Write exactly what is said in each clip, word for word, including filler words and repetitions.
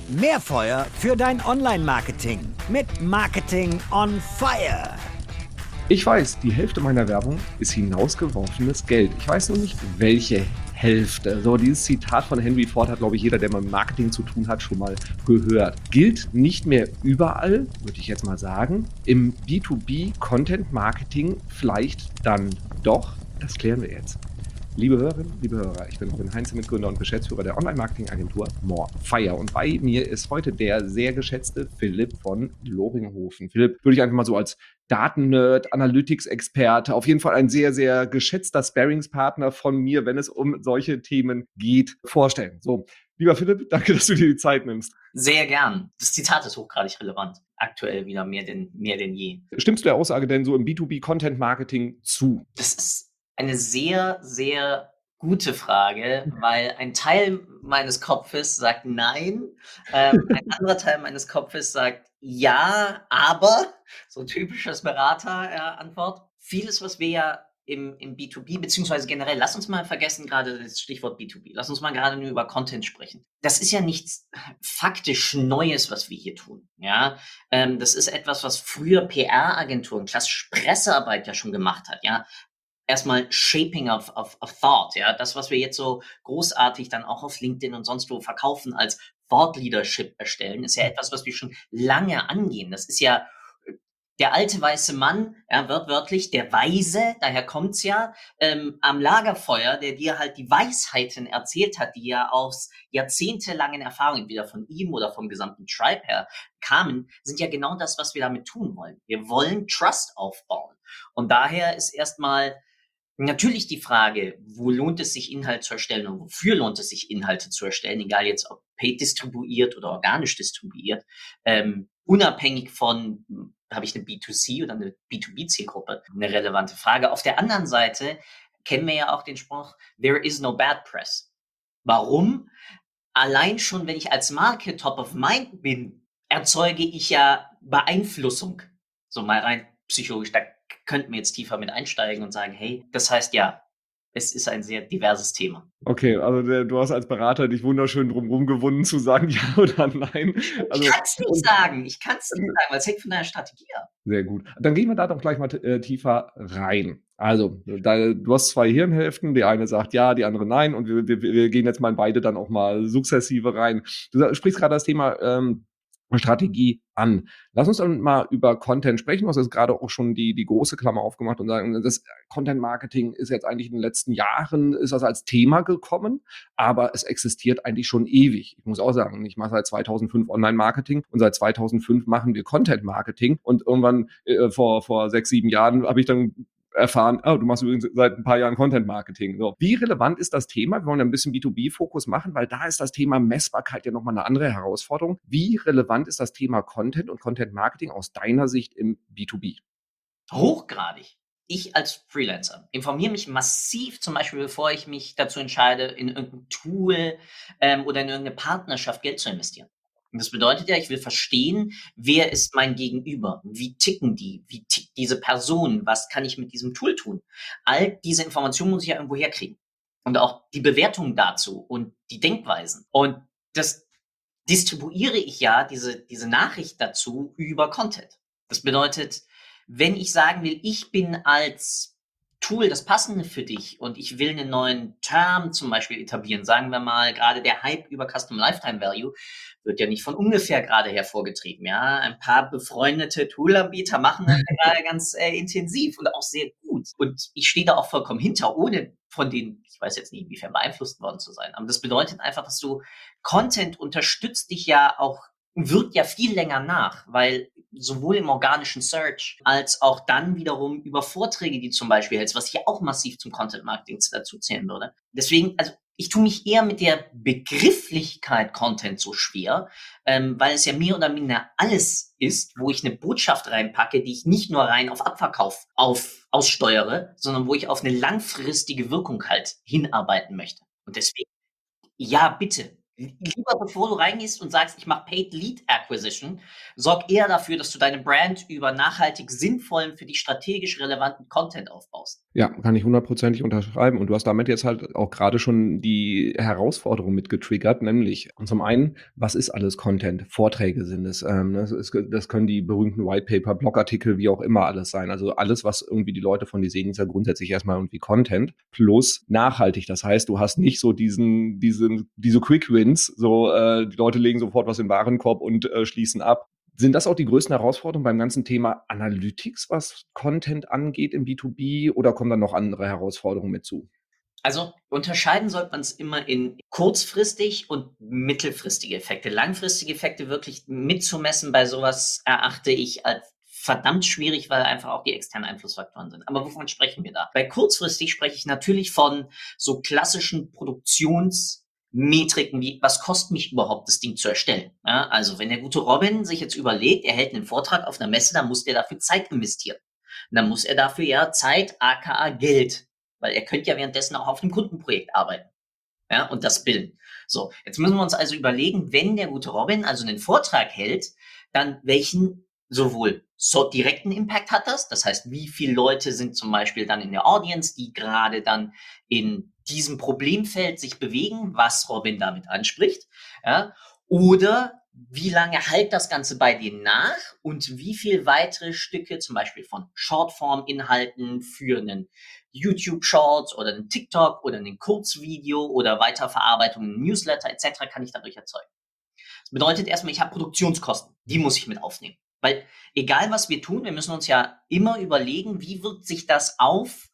Mehr Feuer für dein Online-Marketing mit Marketing on Fire. Ich weiß, die Hälfte meiner Werbung ist hinausgeworfenes Geld. Ich weiß nur nicht, welche Hälfte. So, dieses Zitat von Henry Ford hat, glaube ich, jeder, der mit Marketing zu tun hat, schon mal gehört. Gilt nicht mehr überall, würde ich jetzt mal sagen. Im B zwei B Content Marketing vielleicht dann doch. Das klären wir jetzt. Liebe Hörerinnen, liebe Hörer, ich bin Robin Heinze, Mitgründer und Geschäftsführer der Online-Marketing-Agentur More Fire. Und bei mir ist heute der sehr geschätzte Philipp von Loringhofen. Philipp, würde ich einfach mal so als Daten-Nerd, Analytics-Experte, auf jeden Fall ein sehr, sehr geschätzter Sparringspartner von mir, wenn es um solche Themen geht, vorstellen. So, lieber Philipp, danke, dass du dir die Zeit nimmst. Sehr gern. Das Zitat ist hochgradig relevant. Aktuell wieder mehr denn, mehr denn je. Stimmst du der Aussage denn so im B zwei B Content Marketing zu? Das ist eine sehr, sehr gute Frage, weil ein Teil meines Kopfes sagt nein, ähm, ein anderer Teil meines Kopfes sagt ja, aber, so typisches Berater-Antwort. Vieles, was wir ja im, im B zwei B, beziehungsweise generell, lass uns mal vergessen, gerade das Stichwort B zwei B, lass uns mal gerade nur über Content sprechen. Das ist ja nichts faktisch Neues, was wir hier tun. Ja, ähm, das ist etwas, was früher P R-Agenturen, klassisch Pressearbeit ja schon gemacht hat. Ja, erstmal Shaping of, of, of Thought, ja, das, was wir jetzt so großartig dann auch auf LinkedIn und sonst wo verkaufen als Thought Leadership erstellen, ist ja etwas, was wir schon lange angehen. Das ist ja der alte weiße Mann, ja, wörtlich, der Weise, daher kommt's ja, ähm, am Lagerfeuer, der dir halt die Weisheiten erzählt hat, die ja aus jahrzehntelangen Erfahrungen, entweder von ihm oder vom gesamten Tribe her kamen, sind ja genau das, was wir damit tun wollen. Wir wollen Trust aufbauen. Und daher ist erstmal natürlich die Frage, wo lohnt es sich, Inhalt zu erstellen und wofür lohnt es sich, Inhalte zu erstellen, egal jetzt ob paid distribuiert oder organisch distribuiert, ähm, unabhängig von, habe ich eine B zwei C oder eine B zwei B-Zielgruppe, eine relevante Frage. Auf der anderen Seite kennen wir ja auch den Spruch, there is no bad press. Warum? Allein schon, wenn ich als Marke top of mind bin, erzeuge ich ja Beeinflussung. So mal rein psychologisch, da könnten wir jetzt tiefer mit einsteigen und sagen, hey, das heißt ja, es ist ein sehr diverses Thema. Okay, also der, du hast als Berater dich wunderschön drumherum gewunden zu sagen, ja oder nein. Also, ich kann es nicht sagen, ich kann es nicht sagen, weil es hängt von deiner Strategie ab. Sehr gut. Dann gehen wir da doch gleich mal äh, tiefer rein. Also, da, du hast zwei Hirnhälften, die eine sagt ja, die andere nein und wir, wir, wir gehen jetzt mal in beide dann auch mal sukzessive rein. Du sprichst gerade das Thema ähm, Strategie an. Lass uns dann mal über Content sprechen. Du hast jetzt gerade auch schon die, die große Klammer aufgemacht und sagen, das Content Marketing ist jetzt eigentlich in den letzten Jahren, ist das als Thema gekommen, aber es existiert eigentlich schon ewig. Ich muss auch sagen, ich mache seit zweitausendfünf Online-Marketing und seit zweitausendfünf machen wir Content-Marketing und irgendwann äh, vor, vor sechs, sieben Jahren habe ich dann erfahren, oh, du machst übrigens seit ein paar Jahren Content-Marketing. So. Wie relevant ist das Thema? Wir wollen ja ein bisschen B zwei B-Fokus machen, weil da ist das Thema Messbarkeit ja nochmal eine andere Herausforderung. Wie relevant ist das Thema Content und Content-Marketing aus deiner Sicht im B zwei B? Hochgradig. Ich als Freelancer informiere mich massiv, zum Beispiel bevor ich mich dazu entscheide, in irgendein Tool ähm, oder in irgendeine Partnerschaft Geld zu investieren. Und das bedeutet ja, ich will verstehen, wer ist mein Gegenüber? Wie ticken die? Wie tickt diese Person? Was kann ich mit diesem Tool tun? All diese Informationen muss ich ja irgendwo herkriegen. Und auch die Bewertungen dazu und die Denkweisen. Und das distribuiere ich ja, diese, diese Nachricht dazu, über Content. Das bedeutet, wenn ich sagen will, ich bin als Tool das Passende für dich und ich will einen neuen Term zum Beispiel etablieren, sagen wir mal, gerade der Hype über Custom Lifetime Value wird ja nicht von ungefähr gerade hervorgetrieben, ja. Ein paar befreundete Toolanbieter machen das gerade ganz äh, intensiv und auch sehr gut. Und ich stehe da auch vollkommen hinter, ohne von denen, ich weiß jetzt nicht, inwiefern beeinflusst worden zu sein. Aber das bedeutet einfach, dass du Content unterstützt dich ja auch, wirkt ja viel länger nach, weil sowohl im organischen Search als auch dann wiederum über Vorträge, die zum Beispiel hältst, was ich auch massiv zum Content Marketing dazu zählen würde. Deswegen, also ich tue mich eher mit der Begrifflichkeit Content so schwer, ähm, weil es ja mehr oder minder alles ist, wo ich eine Botschaft reinpacke, die ich nicht nur rein auf Abverkauf auf, aussteuere, sondern wo ich auf eine langfristige Wirkung halt hinarbeiten möchte. Und deswegen, ja, bitte, Lieber bevor du reingehst und sagst, ich mache Paid Lead Acquisition, sorg eher dafür, dass du deine Brand über nachhaltig sinnvollen, für dich strategisch relevanten Content aufbaust. Ja, kann ich hundertprozentig unterschreiben. Und du hast damit jetzt halt auch gerade schon die Herausforderung mit getriggert, nämlich zum einen, was ist alles Content? Vorträge sind es, ähm, das, ist, das können die berühmten Whitepaper, Blogartikel, wie auch immer alles sein. Also alles, was irgendwie die Leute von dir sehen, ist ja grundsätzlich erstmal irgendwie Content plus nachhaltig. Das heißt, du hast nicht so diesen, diesen, diese Quick Wins, so äh, die Leute legen sofort was in den Warenkorb und äh, schließen ab. Sind das auch die größten Herausforderungen beim ganzen Thema Analytics, was Content angeht im B zwei B, oder kommen dann noch andere Herausforderungen mit zu? Also unterscheiden sollte man es immer in kurzfristig und mittelfristige Effekte. Langfristige Effekte wirklich mitzumessen bei sowas erachte ich als verdammt schwierig, weil einfach auch die externen Einflussfaktoren sind. Aber wovon sprechen wir da? Bei kurzfristig spreche ich natürlich von so klassischen Produktionsmetriken wie, was kostet mich überhaupt, das Ding zu erstellen? Ja, also wenn der gute Robin sich jetzt überlegt, er hält einen Vortrag auf einer Messe, dann muss der dafür Zeit investieren. Und dann muss er dafür ja Zeit, aka Geld, weil er könnte ja währenddessen auch auf einem Kundenprojekt arbeiten, ja, und das bilden. So, jetzt müssen wir uns also überlegen, wenn der gute Robin also einen Vortrag hält, dann welchen sowohl so direkten Impact hat das, das heißt, wie viele Leute sind zum Beispiel dann in der Audience, die gerade dann in diesem Problemfeld sich bewegen, was Robin damit anspricht, ja, oder wie lange halt das Ganze bei dir nach und wie viel weitere Stücke, zum Beispiel von Shortform-Inhalten für einen YouTube-Shorts oder einen TikTok oder einen Kurzvideo oder Weiterverarbeitung, einen Newsletter et cetera kann ich dadurch erzeugen. Das bedeutet erstmal, ich habe Produktionskosten, die muss ich mit aufnehmen. Weil egal, was wir tun, wir müssen uns ja immer überlegen, wie wirkt sich das auf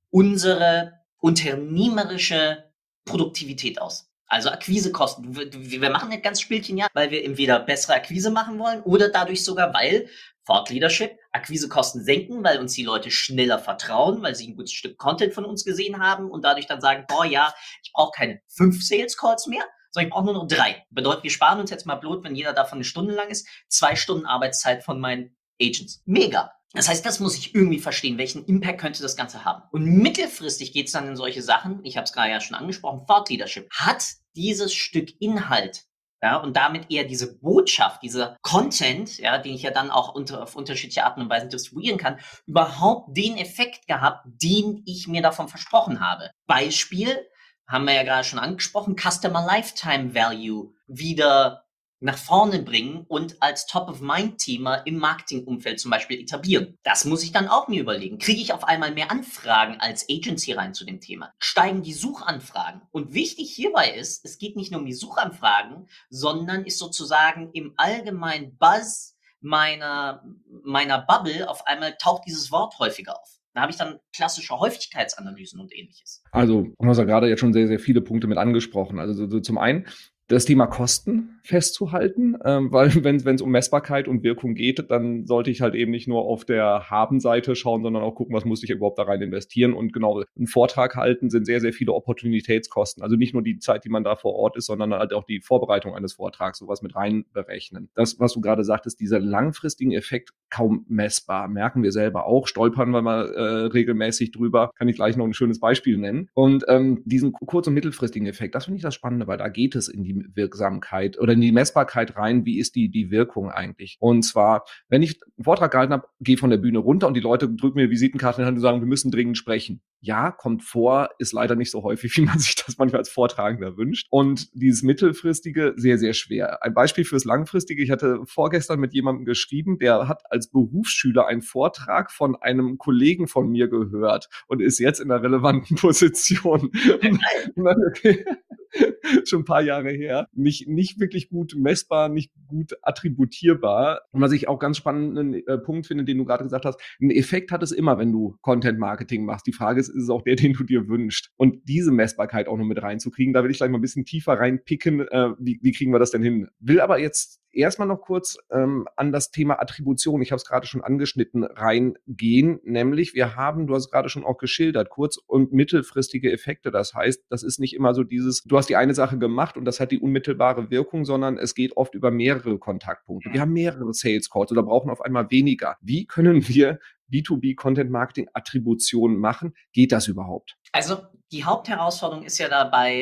unsere unternehmerische Produktivität aus. Also Akquisekosten. Wir machen nicht ganz Spielchen, ja, weil wir entweder bessere Akquise machen wollen oder dadurch sogar, weil Thought Leadership Akquisekosten senken, weil uns die Leute schneller vertrauen, weil sie ein gutes Stück Content von uns gesehen haben und dadurch dann sagen, boah, ja, ich brauche keine fünf Sales Calls mehr, sondern ich brauche nur noch drei. Bedeutet, wir sparen uns jetzt mal Blut, wenn jeder davon eine Stunde lang ist, zwei Stunden Arbeitszeit von meinen Agents. Mega. Das heißt, das muss ich irgendwie verstehen, welchen Impact könnte das Ganze haben. Und mittelfristig geht es dann in solche Sachen, ich habe es gerade ja schon angesprochen, Thought Leadership. Hat dieses Stück Inhalt, ja, und damit eher diese Botschaft, dieser Content, ja, den ich ja dann auch unter, auf unterschiedliche Arten und Weisen distribuieren kann, überhaupt den Effekt gehabt, den ich mir davon versprochen habe. Beispiel, haben wir ja gerade schon angesprochen, Customer Lifetime Value wieder nach vorne bringen und als Top-of-Mind-Thema im Marketingumfeld zum Beispiel etablieren. Das muss ich dann auch mir überlegen. Kriege ich auf einmal mehr Anfragen als Agency rein zu dem Thema? Steigen die Suchanfragen? Und wichtig hierbei ist, es geht nicht nur um die Suchanfragen, sondern ist sozusagen im allgemeinen Buzz meiner, meiner Bubble auf einmal taucht dieses Wort häufiger auf. Da habe ich dann klassische Häufigkeitsanalysen und ähnliches. Also, du hast ja gerade jetzt schon sehr, sehr viele Punkte mit angesprochen. Also so, so zum einen das Thema Kosten festzuhalten, ähm, weil wenn es um Messbarkeit und Wirkung geht, dann sollte ich halt eben nicht nur auf der Haben-Seite schauen, sondern auch gucken, was muss ich überhaupt da rein investieren. Und genau, einen Vortrag halten sind sehr, sehr viele Opportunitätskosten. Also nicht nur die Zeit, die man da vor Ort ist, sondern halt auch die Vorbereitung eines Vortrags, sowas mit rein berechnen. Das, was du gerade sagtest, dieser langfristigen Effekt kaum messbar, merken wir selber auch, stolpern wir mal äh, regelmäßig drüber, kann ich gleich noch ein schönes Beispiel nennen. Und ähm, diesen kurz- und mittelfristigen Effekt, das finde ich das Spannende, weil da geht es in die Wirksamkeit oder in die Messbarkeit rein, wie ist die, die Wirkung eigentlich? Und zwar, wenn ich einen Vortrag gehalten habe, gehe von der Bühne runter und die Leute drücken mir Visitenkarte in die Hand und sagen, wir müssen dringend sprechen. Ja, kommt vor, ist leider nicht so häufig, wie man sich das manchmal als Vortragender wünscht. Und dieses mittelfristige, sehr, sehr schwer. Ein Beispiel fürs langfristige, ich hatte vorgestern mit jemandem geschrieben, der hat als Berufsschüler einen Vortrag von einem Kollegen von mir gehört und ist jetzt in einer relevanten Position. Und dann, okay, schon ein paar Jahre her, nicht, nicht wirklich gut messbar, nicht gut attributierbar. Und was ich auch ganz spannenden äh, Punkt finde, den du gerade gesagt hast, einen Effekt hat es immer, wenn du Content-Marketing machst. Die Frage ist, ist es auch der, den du dir wünschst? Und diese Messbarkeit auch noch mit reinzukriegen, da will ich gleich mal ein bisschen tiefer reinpicken, äh, wie, wie kriegen wir das denn hin? Will aber jetzt erstmal noch kurz ähm, an das Thema Attribution, ich habe es gerade schon angeschnitten, reingehen. Nämlich, wir haben, du hast es gerade schon auch geschildert, kurz- und mittelfristige Effekte. Das heißt, das ist nicht immer so dieses, du hast die eine Sache gemacht und das hat die unmittelbare Wirkung, sondern es geht oft über mehrere Kontaktpunkte. Wir haben mehrere Sales Calls oder brauchen auf einmal weniger. Wie können wir B zwei B Content Marketing Attribution machen? Geht das überhaupt? Also die Hauptherausforderung ist ja dabei,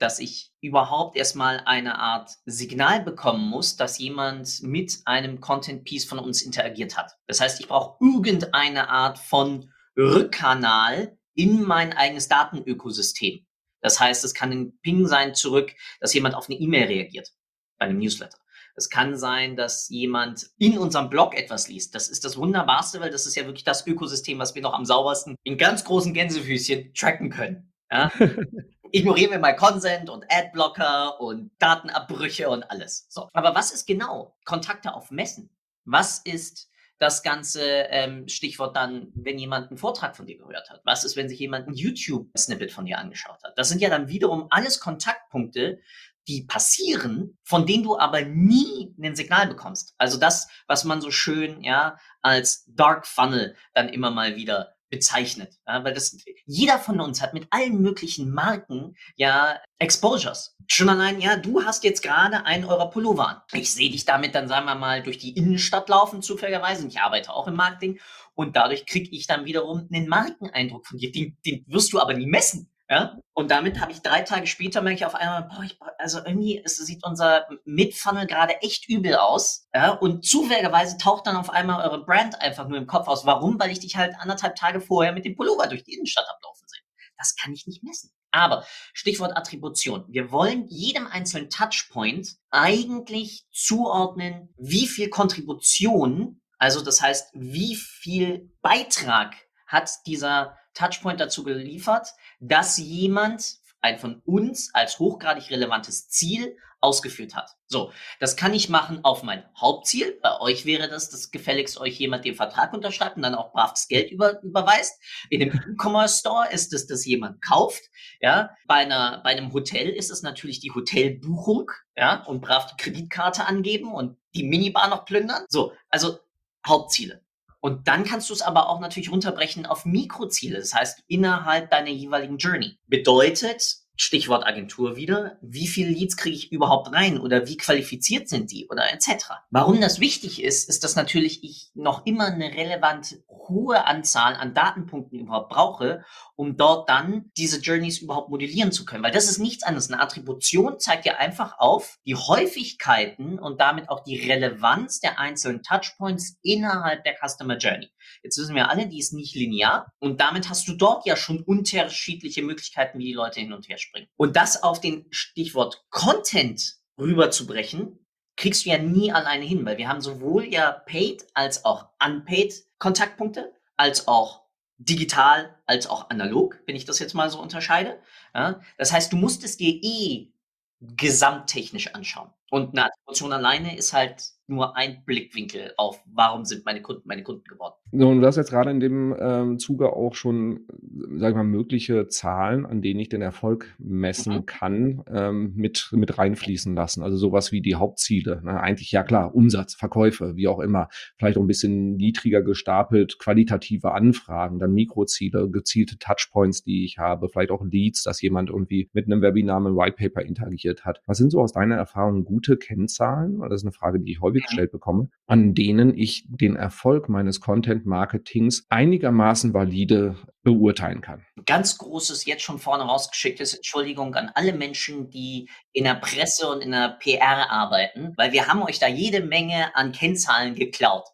dass ich überhaupt erstmal eine Art Signal bekommen muss, dass jemand mit einem Content-Piece von uns interagiert hat. Das heißt, ich brauche irgendeine Art von Rückkanal in mein eigenes Datenökosystem. Das heißt, es kann ein Ping sein zurück, dass jemand auf eine E-Mail reagiert, bei einem Newsletter. Es kann sein, dass jemand in unserem Blog etwas liest. Das ist das Wunderbarste, weil das ist ja wirklich das Ökosystem, was wir noch am saubersten in ganz großen Gänsefüßchen tracken können. Ja? Ignorieren wir mal Consent und Adblocker und Datenabbrüche und alles. So. Aber was ist genau Kontakte auf Messen? Was ist das ganze ähm, Stichwort dann, wenn jemand einen Vortrag von dir gehört hat? Was ist, wenn sich jemand ein YouTube-Snippet von dir angeschaut hat? Das sind ja dann wiederum alles Kontaktpunkte, die passieren, von denen du aber nie ein Signal bekommst. Also das, was man so schön ja als Dark Funnel dann immer mal wieder bezeichnet. Ja, weil das, jeder von uns hat mit allen möglichen Marken ja Exposures. Schon allein, ja, du hast jetzt gerade einen eurer Pullover an. Ich sehe dich damit dann, sagen wir mal, durch die Innenstadt laufen, zufälligerweise. Und ich arbeite auch im Marketing. Und dadurch kriege ich dann wiederum einen Markeneindruck von dir. Den, den wirst du aber nie messen. Ja? Und damit habe ich drei Tage später, merke ich auf einmal, boah, ich, also irgendwie es sieht unser Mid-Funnel gerade echt übel aus. Ja? Und zufälligerweise taucht dann auf einmal eure Brand einfach nur im Kopf aus. Warum? Weil ich dich halt anderthalb Tage vorher mit dem Pullover durch die Innenstadt ablaufen sehe. Das kann ich nicht messen. Aber Stichwort Attribution. Wir wollen jedem einzelnen Touchpoint eigentlich zuordnen, wie viel Kontribution, also das heißt, wie viel Beitrag hat dieser Touchpoint dazu geliefert, dass jemand ein von uns als hochgradig relevantes Ziel ausgeführt hat. So, das kann ich machen auf mein Hauptziel. Bei euch wäre das, dass gefälligst euch jemand den Vertrag unterschreibt und dann auch brav das Geld über, überweist. In einem E-Commerce-Store ist es, dass jemand kauft. Ja, bei einer, bei einem Hotel ist es natürlich die Hotelbuchung, ja, und brav die Kreditkarte angeben und die Minibar noch plündern. So, also Hauptziele. Und dann kannst du es aber auch natürlich runterbrechen auf Mikroziele. Das heißt, innerhalb deiner jeweiligen Journey. Bedeutet, Stichwort Agentur wieder, wie viele Leads kriege ich überhaupt rein oder wie qualifiziert sind die oder et cetera. Warum das wichtig ist, ist, dass natürlich ich noch immer eine relevant hohe Anzahl an Datenpunkten überhaupt brauche, um dort dann diese Journeys überhaupt modellieren zu können. Weil das ist nichts anderes. Eine Attribution zeigt ja einfach auf die Häufigkeiten und damit auch die Relevanz der einzelnen Touchpoints innerhalb der Customer Journey. Jetzt wissen wir alle, die ist nicht linear und damit hast du dort ja schon unterschiedliche Möglichkeiten, wie die Leute hin und her springen. Und das auf den Stichwort Content rüberzubrechen, kriegst du ja nie alleine hin, weil wir haben sowohl ja paid als auch unpaid Kontaktpunkte, als auch digital, als auch analog, wenn ich das jetzt mal so unterscheide. Ja, das heißt, du musst es dir eh gesamttechnisch anschauen. Und eine Attribution alleine ist halt nur ein Blickwinkel auf, warum sind meine Kunden meine Kunden geworden. So, und du hast jetzt gerade in dem ähm, Zuge auch schon, sag ich mal, mögliche Zahlen, an denen ich den Erfolg messen Mhm. kann, ähm, mit, mit reinfließen lassen. Also sowas wie die Hauptziele. Ne? Eigentlich, ja klar, Umsatz, Verkäufe, wie auch immer. Vielleicht auch ein bisschen niedriger gestapelt, qualitative Anfragen, dann Mikroziele, gezielte Touchpoints, die ich habe, vielleicht auch Leads, dass jemand irgendwie mit einem Webinar, mit einem Whitepaper interagiert hat. Was sind so aus deiner Erfahrung gute Kennzahlen? Das ist eine Frage, die ich häufig gestellt bekomme, an denen ich den Erfolg meines Content-Marketings einigermaßen valide beurteilen kann. Ganz großes, jetzt schon vorne rausgeschicktes Entschuldigung an alle Menschen, die in der Presse und in der P R arbeiten, weil wir haben euch da jede Menge an Kennzahlen geklaut.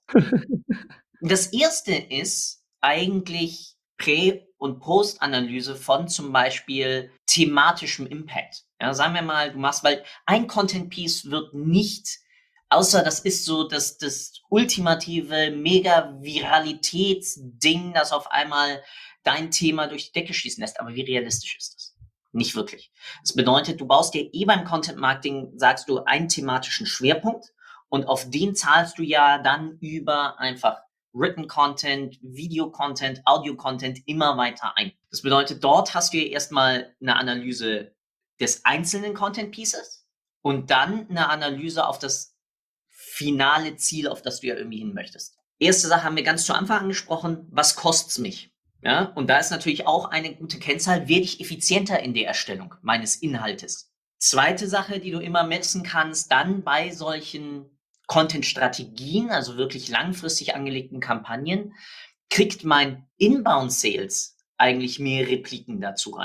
Das erste ist eigentlich Prä- und Post-Analyse von zum Beispiel thematischem Impact. Ja, sagen wir mal, du machst, weil ein Content-Piece wird nicht, außer das ist so das, das ultimative Mega-Viralitätsding, das auf einmal dein Thema durch die Decke schießen lässt. Aber wie realistisch ist das? Nicht wirklich. Das bedeutet, du baust dir eh beim Content-Marketing, sagst du, einen thematischen Schwerpunkt und auf den zahlst du ja dann über einfach Written Content, Video Content, Audio Content immer weiter ein. Das bedeutet, dort hast du ja erstmal eine Analyse des einzelnen Content Pieces und dann eine Analyse auf das finale Ziel, auf das du ja irgendwie hin möchtest. Erste Sache haben wir ganz zu Anfang angesprochen, was kostet's mich? Ja, und da ist natürlich auch eine gute Kennzahl, werde ich effizienter in der Erstellung meines Inhaltes. Zweite Sache, die du immer messen kannst, dann bei solchen Content-Strategien, also wirklich langfristig angelegten Kampagnen, kriegt mein Inbound-Sales eigentlich mehr Repliken dazu rein.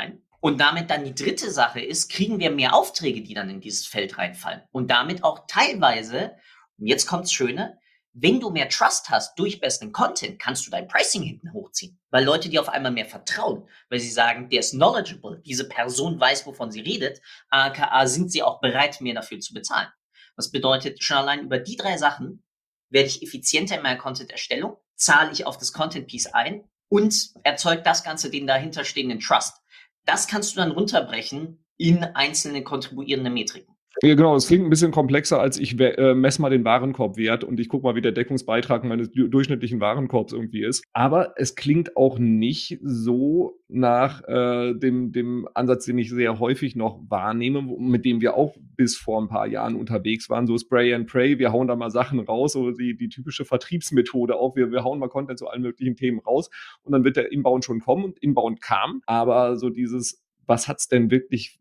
Und damit dann die dritte Sache ist, kriegen wir mehr Aufträge, die dann in dieses Feld reinfallen. Und damit auch teilweise, und jetzt kommt's Schöne, wenn du mehr Trust hast durch besseren Content, kannst du dein Pricing hinten hochziehen. Weil Leute dir auf einmal mehr vertrauen, weil sie sagen, der ist knowledgeable, diese Person weiß, wovon sie redet, aka sind sie auch bereit, mehr dafür zu bezahlen. Was bedeutet, schon allein über die drei Sachen werde ich effizienter in meiner Content-Erstellung, zahle ich auf das Content-Piece ein und erzeugt das Ganze den dahinterstehenden Trust. Das kannst du dann runterbrechen in einzelne kontribuierende Metriken. Ja, genau, es klingt ein bisschen komplexer, als ich äh, messe mal den Warenkorbwert und ich gucke mal, wie der Deckungsbeitrag meines du- durchschnittlichen Warenkorbs irgendwie ist. Aber es klingt auch nicht so nach äh, dem, dem Ansatz, den ich sehr häufig noch wahrnehme, wo- mit dem wir auch bis vor ein paar Jahren unterwegs waren, so Spray and Pray, wir hauen da mal Sachen raus, so die, die typische Vertriebsmethode auch, wir, wir hauen mal Content zu allen möglichen Themen raus und dann wird der Inbound schon kommen und Inbound kam, aber so dieses, was hat's denn wirklich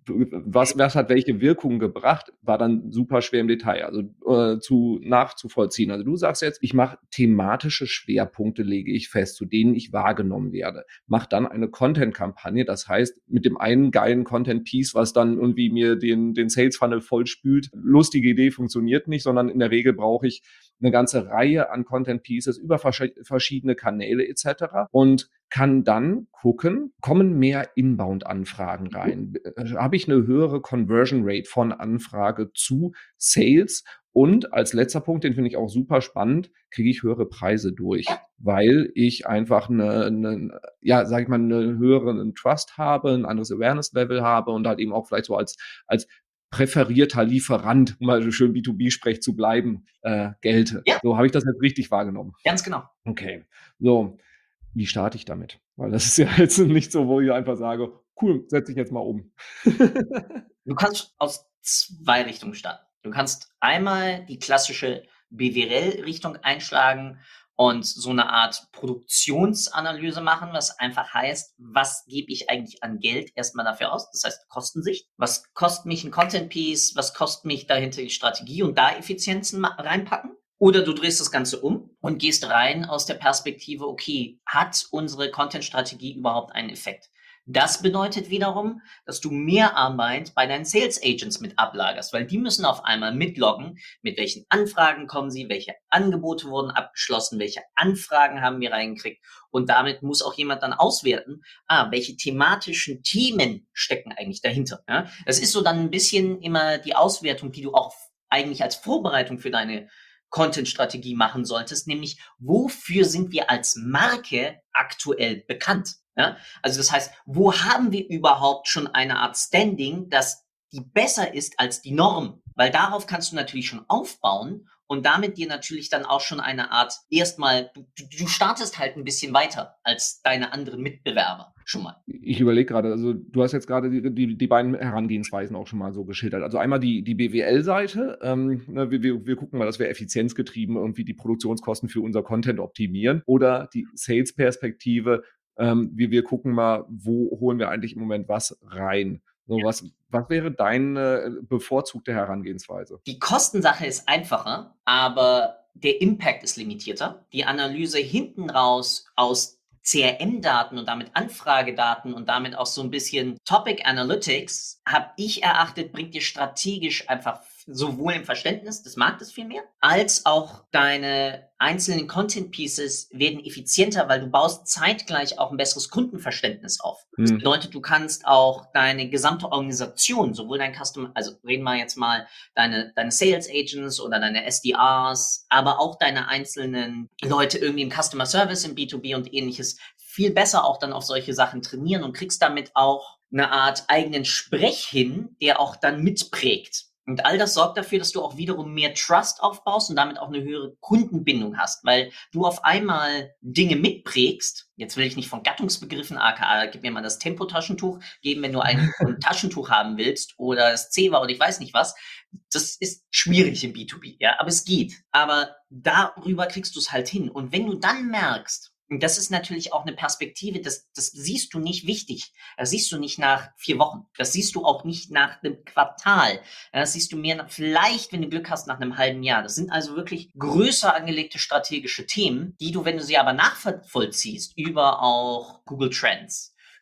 was, was hat welche Wirkung gebracht, war dann super schwer im Detail, also äh, zu nachzuvollziehen. Also du sagst jetzt, ich mache thematische Schwerpunkte, lege ich fest, zu denen ich wahrgenommen werde. Mach dann eine Content-Kampagne, das heißt, mit dem einen geilen Content-Piece, was dann irgendwie mir den, den Sales-Funnel vollspült, lustige Idee funktioniert nicht, sondern in der Regel brauche ich eine ganze Reihe an Content-Pieces über vers- verschiedene Kanäle et cetera und kann dann gucken, kommen mehr Inbound-Anfragen rein? Äh, Habe ich eine höhere Conversion Rate von Anfrage zu Sales? Und als letzter Punkt, den finde ich auch super spannend, kriege ich höhere Preise durch, weil ich einfach eine, eine ja, sag ich mal, eine höhere einen Trust habe, ein anderes Awareness-Level habe und halt eben auch vielleicht so als, als präferierter Lieferant, um mal so schön B zwei B-Sprech zu bleiben, äh, gelte. Ja. So habe ich das jetzt richtig wahrgenommen. Ganz genau. Okay, so. Wie starte ich damit? Weil das ist ja jetzt nicht so, wo ich einfach sage, cool, setze ich jetzt mal um. Du kannst aus zwei Richtungen starten. Du kannst einmal die klassische B W L-Richtung einschlagen und so eine Art Produktionsanalyse machen, was einfach heißt, was gebe ich eigentlich an Geld erstmal dafür aus? Das heißt Kostensicht. Was kostet mich ein Content-Piece? Was kostet mich dahinter die Strategie? Und da Effizienzen ma- reinpacken. Oder du drehst das Ganze um und gehst rein aus der Perspektive, okay, hat unsere Content-Strategie überhaupt einen Effekt? Das bedeutet wiederum, dass du mehr Arbeit bei deinen Sales Agents mit ablagerst, weil die müssen auf einmal mitloggen, mit welchen Anfragen kommen sie, welche Angebote wurden abgeschlossen, welche Anfragen haben wir reingekriegt und damit muss auch jemand dann auswerten, ah, welche thematischen Themen stecken eigentlich dahinter. Ja? Das ist so dann ein bisschen immer die Auswertung, die du auch eigentlich als Vorbereitung für deine Content-Strategie machen solltest, nämlich wofür sind wir als Marke aktuell bekannt? Ja? Also das heißt, wo haben wir überhaupt schon eine Art Standing, das die besser ist als die Norm? Weil darauf kannst du natürlich schon aufbauen und damit dir natürlich dann auch schon eine Art, erstmal, du, du startest halt ein bisschen weiter als deine anderen Mitbewerber schon mal. Ich überlege gerade, also du hast jetzt gerade die, die, die beiden Herangehensweisen auch schon mal so geschildert. Also einmal die, die B W L-Seite. Ähm, ne, wir, wir, wir gucken mal, dass wir effizienzgetrieben irgendwie die Produktionskosten für unser Content optimieren. Oder die Sales-Perspektive. Ähm, wir, wir gucken mal, wo holen wir eigentlich im Moment was rein. So, was, was wäre deine bevorzugte Herangehensweise? Die Kostensache ist einfacher, aber der Impact ist limitierter. Die Analyse hinten raus aus C R M-Daten und damit Anfragedaten und damit auch so ein bisschen Topic Analytics, habe ich erachtet, bringt dir strategisch einfach sowohl im Verständnis des Marktes viel mehr, als auch deine einzelnen Content Pieces werden effizienter, weil du baust zeitgleich auch ein besseres Kundenverständnis auf. Das Hm. bedeutet, du kannst auch deine gesamte Organisation, sowohl dein Customer, also reden wir jetzt mal deine, deine Sales Agents oder deine S D Rs, aber auch deine einzelnen Leute irgendwie im Customer Service, im B zwei B und ähnliches, viel besser auch dann auf solche Sachen trainieren und kriegst damit auch eine Art eigenen Sprech hin, der auch dann mitprägt. Und all das sorgt dafür, dass du auch wiederum mehr Trust aufbaust und damit auch eine höhere Kundenbindung hast, weil du auf einmal Dinge mitprägst. Jetzt will ich nicht von Gattungsbegriffen, aka gib mir mal das Tempotaschentuch geben, wenn du ein, ein Taschentuch haben willst oder das Zewa oder ich weiß nicht was. Das ist schwierig im B zwei B, ja, aber es geht. Aber darüber kriegst du es halt hin. Und wenn du dann merkst, und das ist natürlich auch eine Perspektive, das, das siehst du nicht wichtig. Das siehst du nicht nach vier Wochen. Das siehst du auch nicht nach einem Quartal. Das siehst du mehr nach, vielleicht, wenn du Glück hast, nach einem halben Jahr. Das sind also wirklich größer angelegte strategische Themen, die du, wenn du sie aber nachvollziehst, über auch Google Trends,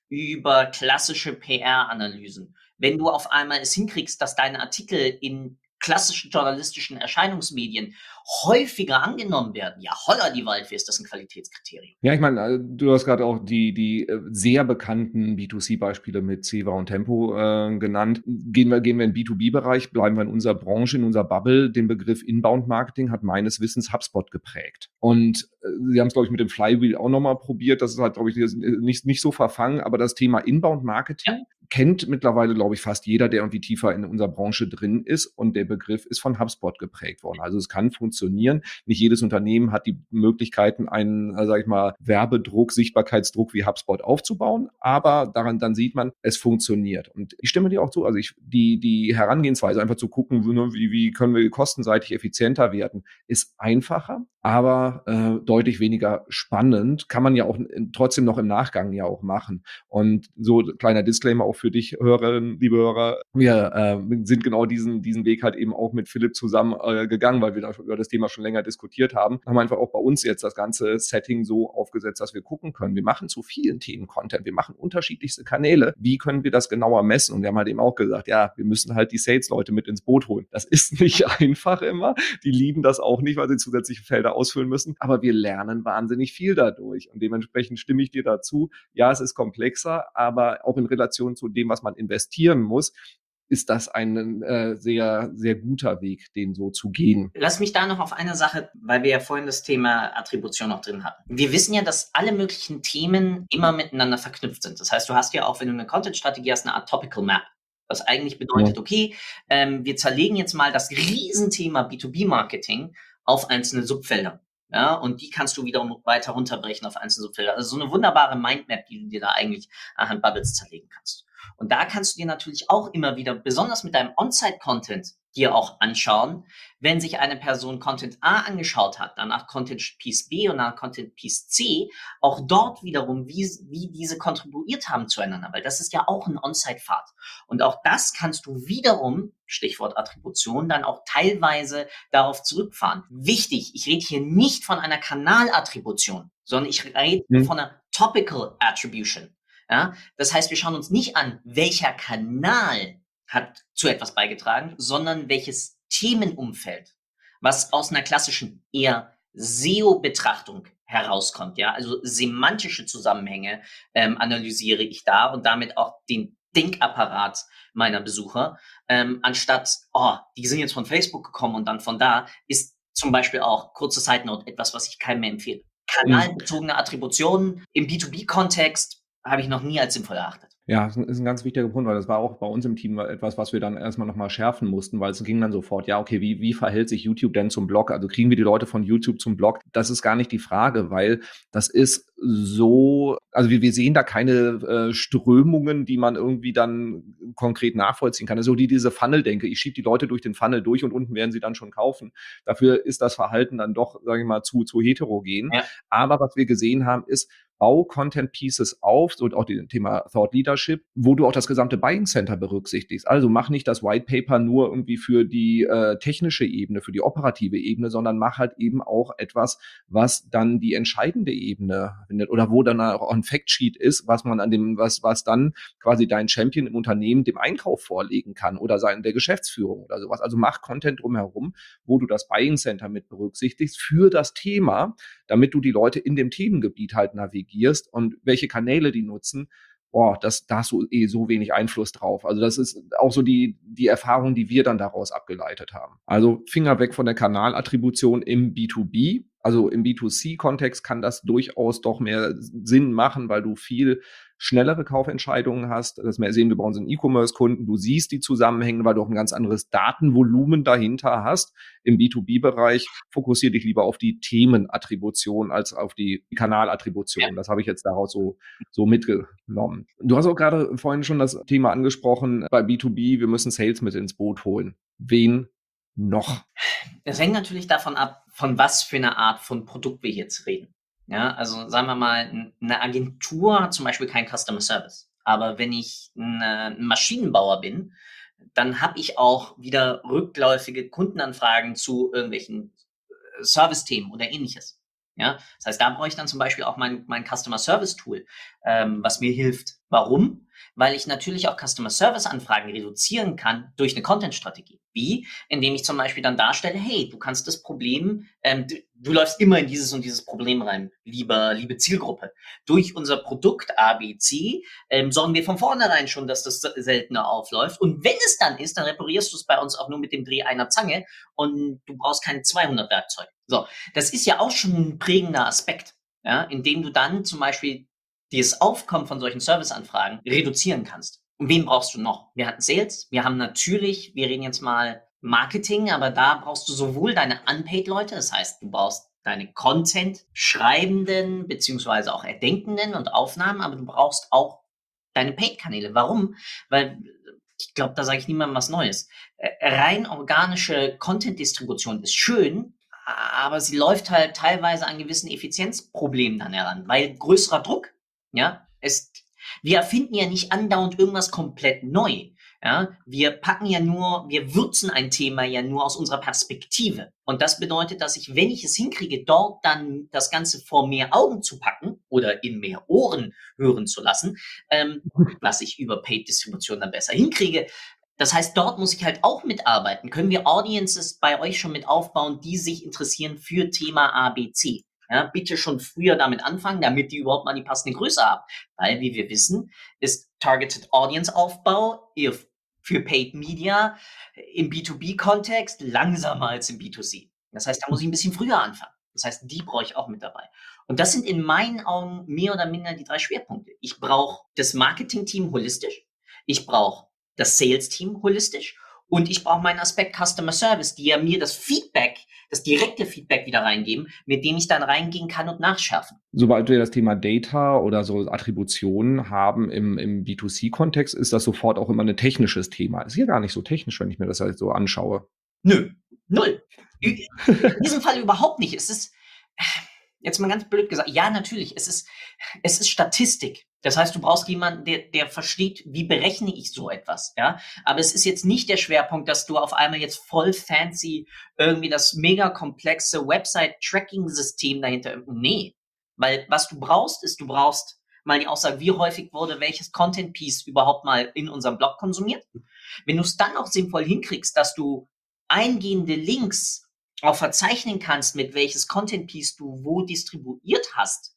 über klassische P R-Analysen. Wenn du auf einmal es hinkriegst, dass deine Artikel in klassischen journalistischen Erscheinungsmedien häufiger angenommen werden, ja holla die Waldfee, ist das ein Qualitätskriterium. Ja, ich meine, äh, du hast gerade auch die die, äh, sehr bekannten B zwei C-Beispiele mit Ceva und Tempo, äh, genannt. Gehen wir gehen wir in den B zwei B-Bereich, bleiben wir in unserer Branche, in unserer Bubble. Den Begriff Inbound-Marketing hat meines Wissens HubSpot geprägt. Und, äh, sie haben's, glaube ich, mit dem Flywheel auch noch mal probiert. Das ist halt, glaube ich, jetzt, äh, nicht nicht so verfangen, aber das Thema Ja. Inbound-Marketing kennt mittlerweile, glaube ich, fast jeder, der irgendwie tiefer in unserer Branche drin ist. Und der Begriff ist von HubSpot geprägt worden. Also es kann funktionieren. Nicht jedes Unternehmen hat die Möglichkeiten, einen, äh, sage ich mal, Werbedruck, Sichtbarkeitsdruck wie HubSpot aufzubauen. Aber daran dann sieht man, es funktioniert. Und ich stimme dir auch zu. Also ich, die, die Herangehensweise, einfach zu gucken, wie, wie können wir kostenseitig effizienter werden, ist einfacher, aber äh, deutlich weniger spannend. Kann man ja auch äh, trotzdem noch im Nachgang ja auch machen. Und so kleiner Disclaimer auch für dich, Hörerinnen, liebe Hörer. Wir äh, sind genau diesen, diesen Weg halt eben auch mit Philipp zusammen äh, gegangen, weil wir da über das Thema schon länger diskutiert haben. Haben einfach auch bei uns jetzt das ganze Setting so aufgesetzt, dass wir gucken können. Wir machen zu vielen Themen Content. Wir machen unterschiedlichste Kanäle. Wie können wir das genauer messen? Und wir haben halt eben auch gesagt, ja, wir müssen halt die Sales-Leute mit ins Boot holen. Das ist nicht einfach immer. Die lieben das auch nicht, weil sie zusätzliche Felder ausfüllen müssen. Aber wir lernen wahnsinnig viel dadurch. Und dementsprechend stimme ich dir dazu. Ja, es ist komplexer, aber auch in Relation zu dem, was man investieren muss, ist das ein äh, sehr, sehr guter Weg, den so zu gehen. Lass mich da noch auf eine Sache, weil wir ja vorhin das Thema Attribution noch drin hatten. Wir wissen ja, dass alle möglichen Themen immer miteinander verknüpft sind. Das heißt, du hast ja auch, wenn du eine Content-Strategie hast, eine Art Topical Map. Was eigentlich bedeutet, Ja. okay, ähm, wir zerlegen jetzt mal das Riesenthema B zwei B-Marketing auf einzelne Subfelder. Ja, und die kannst du wiederum weiter runterbrechen auf einzelne Subfelder. Also so eine wunderbare Mindmap, die du dir da eigentlich anhand Bubbles zerlegen kannst. Und da kannst du dir natürlich auch immer wieder, besonders mit deinem On-Site-Content, dir auch anschauen, wenn sich eine Person Content A angeschaut hat, danach Content Piece B und danach Content Piece C, auch dort wiederum, wie, wie diese kontribuiert haben zueinander, weil das ist ja auch ein On-Site-Pfad. Und auch das kannst du wiederum, Stichwort Attribution, dann auch teilweise darauf zurückfahren. Wichtig, ich rede hier nicht von einer Kanalattribution, sondern ich rede Mhm. von einer Topical Attribution. Ja, das heißt, wir schauen uns nicht an, welcher Kanal hat zu etwas beigetragen, sondern welches Themenumfeld, was aus einer klassischen eher S E O-Betrachtung herauskommt. Ja, also semantische Zusammenhänge ähm, analysiere ich da und damit auch den Denkapparat meiner Besucher, ähm, anstatt, oh, die sind jetzt von Facebook gekommen und dann von da, ist zum Beispiel auch, kurze Side Note, etwas, was ich keinem mehr empfehle. Kanalbezogene Attributionen im B zwei B-Kontext habe ich noch nie als sinnvoll erachtet. Ja, ist ein, ist ein ganz wichtiger Punkt, weil das war auch bei uns im Team etwas, was wir dann erstmal nochmal schärfen mussten, weil es ging dann sofort, ja, okay, wie, wie verhält sich YouTube denn zum Blog? Also kriegen wir die Leute von YouTube zum Blog? Das ist gar nicht die Frage, weil das ist so, also wir, wir sehen da keine äh, Strömungen, die man irgendwie dann konkret nachvollziehen kann. Also die diese Funnel-Denke, ich schiebe die Leute durch den Funnel durch und unten werden sie dann schon kaufen. Dafür ist das Verhalten dann doch, sage ich mal, zu, zu heterogen. Ja. Aber was wir gesehen haben, ist, bau Content Pieces auf, so auch das Thema Thought Leadership, wo du auch das gesamte Buying Center berücksichtigst. Also mach nicht das White Paper nur irgendwie für die äh, technische Ebene, für die operative Ebene, sondern mach halt eben auch etwas, was dann die entscheidende Ebene findet oder wo dann auch ein Factsheet ist, was man an dem, was, was dann quasi dein Champion im Unternehmen dem Einkauf vorlegen kann oder sein der Geschäftsführung oder sowas. Also mach Content drumherum, wo du das Buying Center mit berücksichtigst für das Thema, damit du die Leute in dem Themengebiet halt navigierst und welche Kanäle die nutzen, boah, das, da hast du eh so wenig Einfluss drauf. Also das ist auch so die, die Erfahrung, die wir dann daraus abgeleitet haben. Also Finger weg von der Kanalattribution im B zwei B. Also im B zwei C-Kontext kann das durchaus doch mehr Sinn machen, weil du viel schnellere Kaufentscheidungen hast. Das sehen wir bei unseren E-Commerce-Kunden. Du siehst die Zusammenhänge, weil du auch ein ganz anderes Datenvolumen dahinter hast. Im B zwei B-Bereich fokussiere dich lieber auf die Themenattribution als auf die Kanalattribution. Ja. Das habe ich jetzt daraus so, so mitgenommen. Du hast auch gerade vorhin schon das Thema angesprochen, bei B zwei B, wir müssen Sales mit ins Boot holen. Wen noch? Es hängt natürlich davon ab, von was für eine Art von Produkt wir jetzt reden. Ja, also sagen wir mal, eine Agentur hat zum Beispiel keinen Customer Service. Aber wenn ich ein Maschinenbauer bin, dann habe ich auch wieder rückläufige Kundenanfragen zu irgendwelchen Service-Themen oder ähnliches. Ja, das heißt, da brauche ich dann zum Beispiel auch mein, mein Customer Service Tool, ähm, was mir hilft. Warum? Weil ich natürlich auch Customer Service Anfragen reduzieren kann durch eine Content-Strategie. Wie? Indem ich zum Beispiel dann darstelle, hey, du kannst das Problem, ähm, du, du läufst immer in dieses und dieses Problem rein, lieber, liebe Zielgruppe. Durch unser Produkt A B C ähm, sorgen wir von vornherein schon, dass das seltener aufläuft. Und wenn es dann ist, dann reparierst du es bei uns auch nur mit dem Dreh einer Zange und du brauchst keine zweihundert Werkzeuge. So, das ist ja auch schon ein prägender Aspekt, ja, indem du dann zum Beispiel das Aufkommen von solchen Serviceanfragen reduzieren kannst. Und wen brauchst du noch? Wir hatten Sales, wir haben natürlich, wir reden jetzt mal Marketing, aber da brauchst du sowohl deine Unpaid-Leute, das heißt, du brauchst deine Content-Schreibenden beziehungsweise auch Erdenkenden und Aufnahmen, aber du brauchst auch deine Paid-Kanäle. Warum? Weil ich glaube, da sage ich niemandem was Neues. Äh, rein organische Content-Distribution ist schön, aber sie läuft halt teilweise an gewissen Effizienzproblemen dann heran, weil größerer Druck, ja, es, wir erfinden ja nicht andauernd irgendwas komplett neu, ja, wir packen ja nur, wir würzen ein Thema ja nur aus unserer Perspektive. Und das bedeutet, dass ich, wenn ich es hinkriege, dort dann das Ganze vor mehr Augen zu packen oder in mehr Ohren hören zu lassen, ähm, was ich über Paid-Distribution dann besser hinkriege. Das heißt, dort muss ich halt auch mitarbeiten. Können wir Audiences bei euch schon mit aufbauen, die sich interessieren für Thema A B C? Ja, bitte schon früher damit anfangen, damit die überhaupt mal die passende Größe haben. Weil, wie wir wissen, ist Targeted Audience Aufbau für Paid Media im B zwei B-Kontext langsamer als im B zwei C. Das heißt, da muss ich ein bisschen früher anfangen. Das heißt, die brauche ich auch mit dabei. Und das sind in meinen Augen mehr oder minder die drei Schwerpunkte. Ich brauche das Marketing-Team holistisch. Ich brauche das Sales-Team holistisch und ich brauche meinen Aspekt Customer Service, die ja mir das Feedback, das direkte Feedback wieder reingeben, mit dem ich dann reingehen kann und nachschärfen. Sobald wir das Thema Data oder so Attributionen haben im, im B zwei C-Kontext, ist das sofort auch immer ein technisches Thema. Ist hier gar nicht so technisch, wenn ich mir das halt so anschaue. Nö, null. In diesem Fall überhaupt nicht. Es ist, jetzt mal ganz blöd gesagt, ja, natürlich, es ist, es ist Statistik. Das heißt, du brauchst jemanden, der, der versteht, wie berechne ich so etwas, ja. Aber es ist jetzt nicht der Schwerpunkt, dass du auf einmal jetzt voll fancy irgendwie das mega komplexe Website-Tracking-System dahinter, nee. Weil was du brauchst, ist, du brauchst mal die Aussage, wie häufig wurde welches Content-Piece überhaupt mal in unserem Blog konsumiert. Wenn du es dann auch sinnvoll hinkriegst, dass du eingehende Links auch verzeichnen kannst, mit welches Content-Piece du wo distribuiert hast,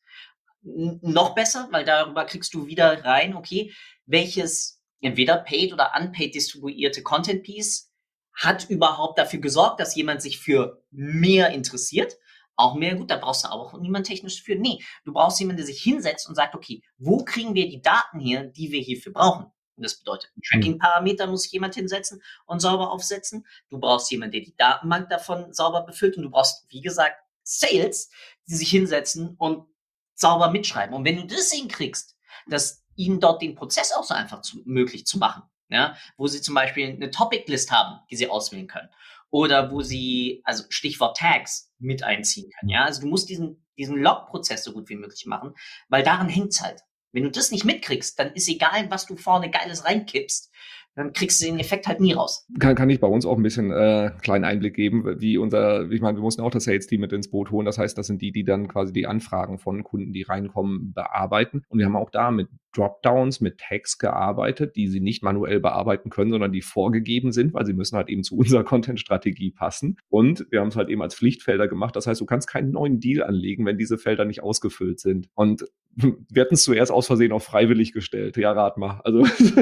N- noch besser, weil darüber kriegst du wieder rein, okay, welches entweder paid oder unpaid distribuierte Content-Piece hat überhaupt dafür gesorgt, dass jemand sich für mehr interessiert. Auch mehr, gut, da brauchst du auch niemand technisch für. Nee, du brauchst jemanden, der sich hinsetzt und sagt, okay, wo kriegen wir die Daten her, die wir hierfür brauchen? Und das bedeutet, Tracking-Parameter muss sich jemand hinsetzen und sauber aufsetzen. Du brauchst jemanden, der die Datenbank davon sauber befüllt. Und du brauchst, wie gesagt, Sales, die sich hinsetzen und sauber mitschreiben. Und wenn du das hinkriegst, dass ihnen dort den Prozess auch so einfach zu, möglich zu machen, ja, wo sie zum Beispiel eine Topic-List haben, die sie auswählen können. Oder wo sie, also Stichwort Tags, mit einziehen können. Ja, also du musst diesen, diesen Log-Prozess so gut wie möglich machen, weil daran hängt's halt. Wenn du das nicht mitkriegst, dann ist egal, was du vorne Geiles reinkippst, dann kriegst du den Effekt halt nie raus. Kann, kann ich bei uns auch ein bisschen äh, kleinen Einblick geben, wie unser, ich meine, wir mussten auch das Sales-Team mit ins Boot holen. Das heißt, das sind die, die dann quasi die Anfragen von Kunden, die reinkommen, bearbeiten. Und wir haben auch da mit Dropdowns, mit Tags gearbeitet, die sie nicht manuell bearbeiten können, sondern die vorgegeben sind, weil sie müssen halt eben zu unserer Content-Strategie passen. Und wir haben es halt eben als Pflichtfelder gemacht. Das heißt, du kannst keinen neuen Deal anlegen, wenn diese Felder nicht ausgefüllt sind. Und wir hatten es zuerst aus Versehen auf freiwillig gestellt. Ja, rat mal. Also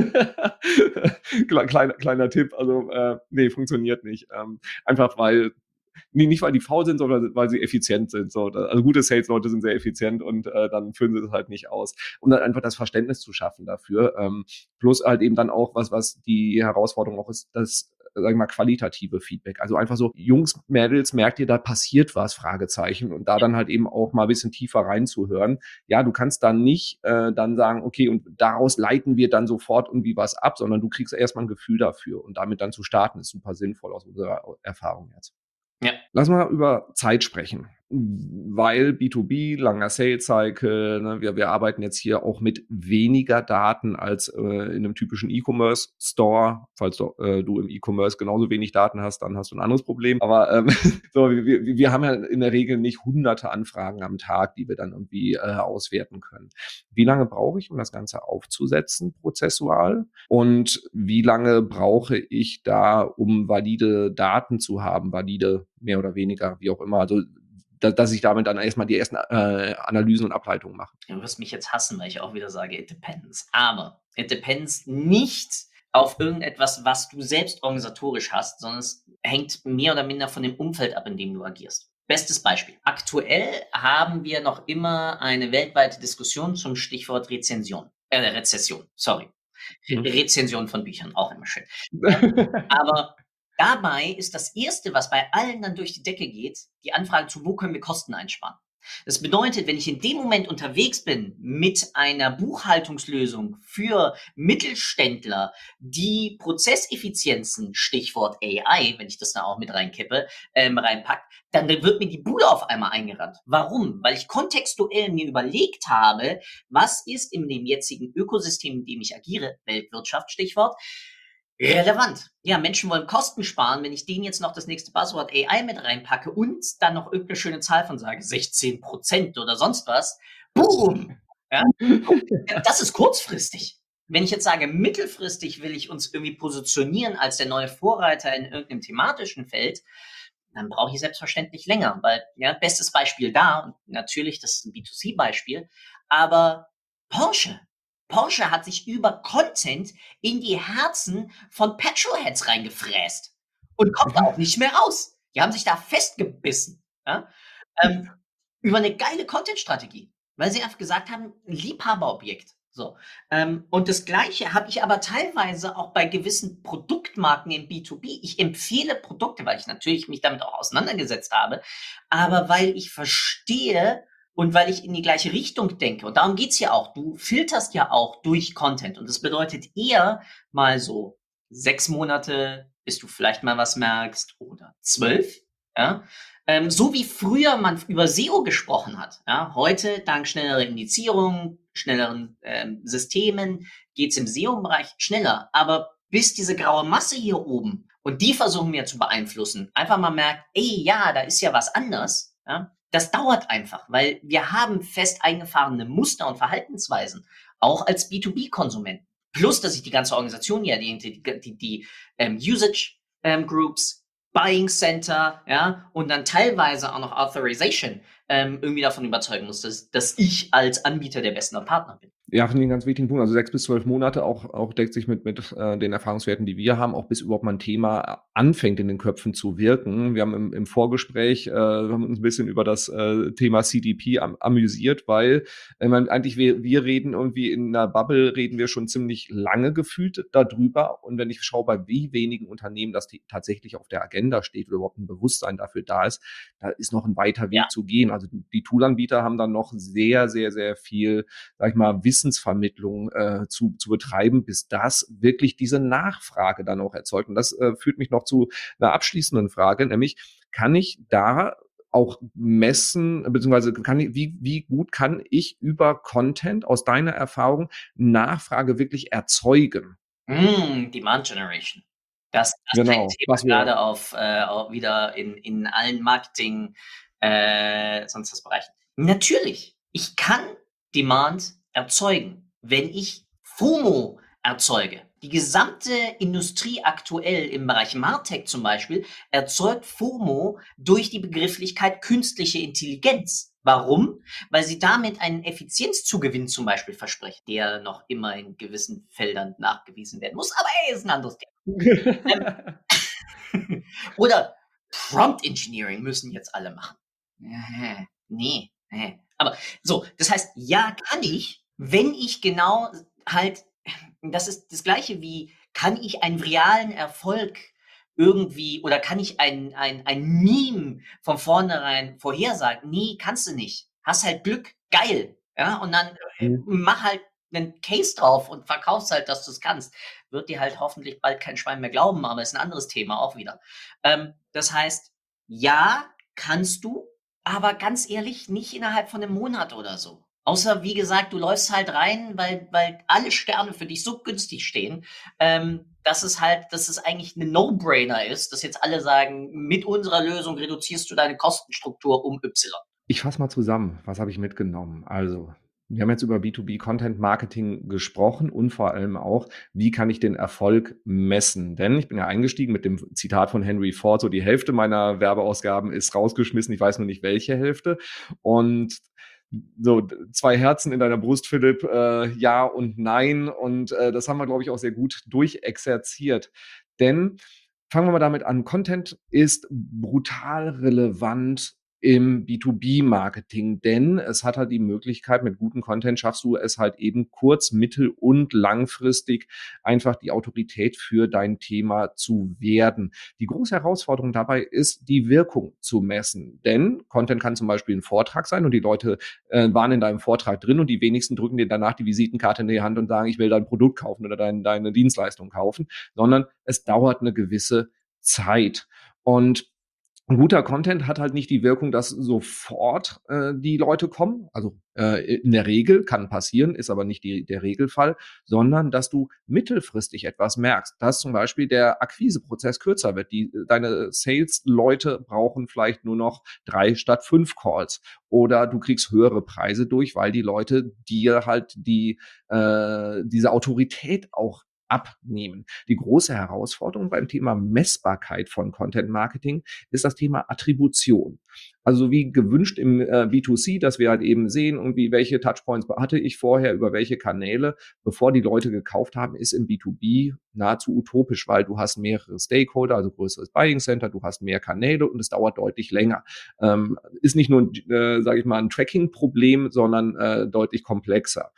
kleiner, kleiner Tipp. Also äh, nee, funktioniert nicht. Ähm, einfach weil Nee, nicht weil die faul sind, sondern weil sie effizient sind. So, also gute Sales-Leute sind sehr effizient und äh, dann füllen sie das halt nicht aus. Um dann einfach das Verständnis zu schaffen dafür. Ähm, plus halt eben dann auch, was, was die Herausforderung auch ist, das, sag ich mal, qualitative Feedback. Also einfach so, Jungs, Mädels, merkt ihr, da passiert was, Fragezeichen. Und da dann halt eben auch mal ein bisschen tiefer reinzuhören. Ja, du kannst dann nicht äh, dann sagen, okay, und daraus leiten wir dann sofort irgendwie was ab, sondern du kriegst erstmal ein Gefühl dafür. Und damit dann zu starten, ist super sinnvoll aus unserer Erfahrung jetzt. Ja. Lass mal über Zeit sprechen. Weil B zwei B, langer Sales Cycle, ne, wir, wir arbeiten jetzt hier auch mit weniger Daten als äh, in einem typischen E-Commerce Store. Falls du, äh, du im E-Commerce genauso wenig Daten hast, dann hast du ein anderes Problem. Aber ähm, so, wir, wir wir haben ja in der Regel nicht hunderte Anfragen am Tag, die wir dann irgendwie äh, auswerten können. Wie lange brauche ich, um das Ganze aufzusetzen, prozessual? Und wie lange brauche ich da, um valide Daten zu haben, valide mehr oder weniger, wie auch immer. Also da, dass ich damit dann erstmal die ersten äh, Analysen und Ableitungen mache. Du wirst mich jetzt hassen, weil ich auch wieder sage, it depends. Aber it depends nicht auf irgendetwas, was du selbst organisatorisch hast, sondern es hängt mehr oder minder von dem Umfeld ab, in dem du agierst. Bestes Beispiel. Aktuell haben wir noch immer eine weltweite Diskussion zum Stichwort Rezension. Äh, Rezession, sorry. Hm. Rezension von Büchern, auch immer schön. Aber dabei ist das Erste, was bei allen dann durch die Decke geht, die Anfrage zu, wo können wir Kosten einsparen? Das bedeutet, wenn ich in dem Moment unterwegs bin mit einer Buchhaltungslösung für Mittelständler, die Prozesseffizienzen, Stichwort A I, wenn ich das da auch mit reinkippe, ähm, reinpack, dann wird mir die Bude auf einmal eingerannt. Warum? Weil ich kontextuell mir überlegt habe, was ist in dem jetzigen Ökosystem, in dem ich agiere, Weltwirtschaft, Stichwort, relevant. Ja, Menschen wollen Kosten sparen. Wenn ich denen jetzt noch das nächste Buzzword A I mit reinpacke und dann noch irgendeine schöne Zahl von sage, sechzehn Prozent oder sonst was, boom! Ja? Das ist kurzfristig. Wenn ich jetzt sage, mittelfristig will ich uns irgendwie positionieren als der neue Vorreiter in irgendeinem thematischen Feld, dann brauche ich selbstverständlich länger, weil, ja, bestes Beispiel da, und natürlich, das ist ein B zwei C-Beispiel, aber Porsche. Porsche hat sich über Content in die Herzen von Petrolheads reingefräst und kommt da auch nicht mehr raus. Die haben sich da festgebissen, ja? ähm, über eine geile Content-Strategie, weil sie einfach gesagt haben, Liebhaberobjekt. So. Ähm, und das Gleiche habe ich aber teilweise auch bei gewissen Produktmarken im B zwei B. Ich empfehle Produkte, weil ich natürlich mich damit auch auseinandergesetzt habe, aber weil ich verstehe, und weil ich in die gleiche Richtung denke, und darum geht's ja auch, du filterst ja auch durch Content. Und das bedeutet eher mal so sechs Monate, bis du vielleicht mal was merkst, oder zwölf. Ja? Ähm, so wie früher man über S E O gesprochen hat. Ja? Heute, dank schnellerer Indizierung, schnelleren ähm, Systemen, geht's im S E O-Bereich schneller. Aber bis diese graue Masse hier oben, und die versuchen wir zu beeinflussen, einfach mal merkt, ey, ja, da ist ja was anders, ja? Das dauert einfach, weil wir haben fest eingefahrene Muster und Verhaltensweisen, auch als B zwei B-Konsument. Plus, dass sich die ganze Organisation ja, die, die, die, die ähm, Usage ähm, Groups, Buying Center, ja, und dann teilweise auch noch Authorization ähm, irgendwie davon überzeugen muss, dass, dass ich als Anbieter der beste Partner bin. Ja, finde ich einen ganz wichtigen Punkt. Also sechs bis zwölf Monate auch, auch deckt sich mit, mit äh, den Erfahrungswerten, die wir haben, auch bis überhaupt mal ein Thema anfängt in den Köpfen zu wirken. Wir haben im, im Vorgespräch, äh, wir haben uns ein bisschen über das äh, Thema C D P am, amüsiert, weil äh, man, eigentlich wir, wir reden irgendwie in einer Bubble, reden wir schon ziemlich lange gefühlt darüber. Und wenn ich schaue, bei wie wenigen Unternehmen das t- tatsächlich auf der Agenda steht oder überhaupt ein Bewusstsein dafür da ist, da ist noch ein weiter Weg Ja. zu gehen. Also die, die Toolanbieter haben dann noch sehr, sehr, sehr viel, sag ich mal, Wissensvermittlung äh, zu, zu betreiben, bis das wirklich diese Nachfrage dann auch erzeugt. Und das äh, führt mich noch zu einer abschließenden Frage, nämlich kann ich da auch messen, beziehungsweise kann ich, wie, wie gut kann ich über Content aus deiner Erfahrung Nachfrage wirklich erzeugen? Mm, Demand Generation. Das, das ist ein Genau, Thema was wir- gerade auf, äh, auch wieder in, in allen Marketing, äh, sonst was Bereichen. Natürlich, ich kann Demand erzeugen, wenn ich FOMO erzeuge. Die gesamte Industrie aktuell im Bereich Martech zum Beispiel erzeugt FOMO durch die Begrifflichkeit künstliche Intelligenz. Warum? Weil sie damit einen Effizienzzugewinn zum Beispiel versprechen, der noch immer in gewissen Feldern nachgewiesen werden muss. Aber ey, ist ein anderes Thema. Ähm, Oder Prompt Engineering müssen jetzt alle machen. Äh, Nee, nee. Aber so, das heißt, ja, kann ich, wenn ich genau halt, das ist das Gleiche wie, kann ich einen realen Erfolg irgendwie oder kann ich ein, ein, ein Meme von vornherein vorhersagen? Nee, kannst du nicht. Hast halt Glück, geil. Ja, und dann äh, Mhm. mach halt einen Case drauf und verkaufst halt, dass du es kannst. Wird dir halt hoffentlich bald kein Schwein mehr glauben, aber ist ein anderes Thema auch wieder. Ähm, das heißt, ja, kannst du, aber ganz ehrlich, nicht innerhalb von einem Monat oder so. Außer, wie gesagt, du läufst halt rein, weil, weil alle Sterne für dich so günstig stehen, ähm, dass es halt, dass es eigentlich eine No-Brainer ist, dass jetzt alle sagen, mit unserer Lösung reduzierst du deine Kostenstruktur um Y. Ich fasse mal zusammen, was habe ich mitgenommen? Also, wir haben jetzt über B zwei B Content Marketing gesprochen und vor allem auch, wie kann ich den Erfolg messen? Denn ich bin ja eingestiegen mit dem Zitat von Henry Ford, so die Hälfte meiner Werbeausgaben ist rausgeschmissen, ich weiß nur nicht welche Hälfte. Und so d- zwei Herzen in deiner Brust, Philipp, äh, ja und nein. Und äh, das haben wir, glaube ich, auch sehr gut durchexerziert. Denn fangen wir mal damit an. Content ist brutal relevant im B zwei B Marketing, denn es hat halt die Möglichkeit, mit gutem Content schaffst du es halt eben kurz-, mittel- und langfristig einfach die Autorität für dein Thema zu werden. Die große Herausforderung dabei ist, die Wirkung zu messen, denn Content kann zum Beispiel ein Vortrag sein und die Leute äh, waren in deinem Vortrag drin und die wenigsten drücken dir danach die Visitenkarte in die Hand und sagen, ich will dein Produkt kaufen oder dein, deine Dienstleistung kaufen, sondern es dauert eine gewisse Zeit. Und ein guter Content hat halt nicht die Wirkung, dass sofort äh, die Leute kommen. Also äh, in der Regel kann passieren, ist aber nicht die, der Regelfall, sondern dass du mittelfristig etwas merkst, dass zum Beispiel der Akquiseprozess kürzer wird. Die, deine Sales-Leute brauchen vielleicht nur noch drei statt fünf Calls oder du kriegst höhere Preise durch, weil die Leute dir halt die äh, diese Autorität auch abnehmen. Die große Herausforderung beim Thema Messbarkeit von Content Marketing ist das Thema Attribution. Also wie gewünscht im äh, B zwei C, dass wir halt eben sehen, irgendwie welche Touchpoints hatte ich vorher, über welche Kanäle, bevor die Leute gekauft haben, ist im B zwei B nahezu utopisch, weil du hast mehrere Stakeholder, also größeres Buying Center, du hast mehr Kanäle und es dauert deutlich länger. Ähm, ist nicht nur, äh, sage ich mal, ein Tracking-Problem, sondern äh, deutlich komplexer.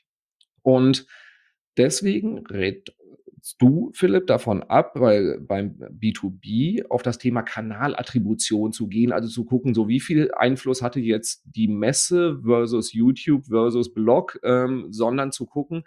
Und deswegen rätst du, Philipp, davon ab, weil beim B zwei B auf das Thema Kanalattribution zu gehen, also zu gucken, so wie viel Einfluss hatte jetzt die Messe versus YouTube versus Blog, ähm, sondern zu gucken,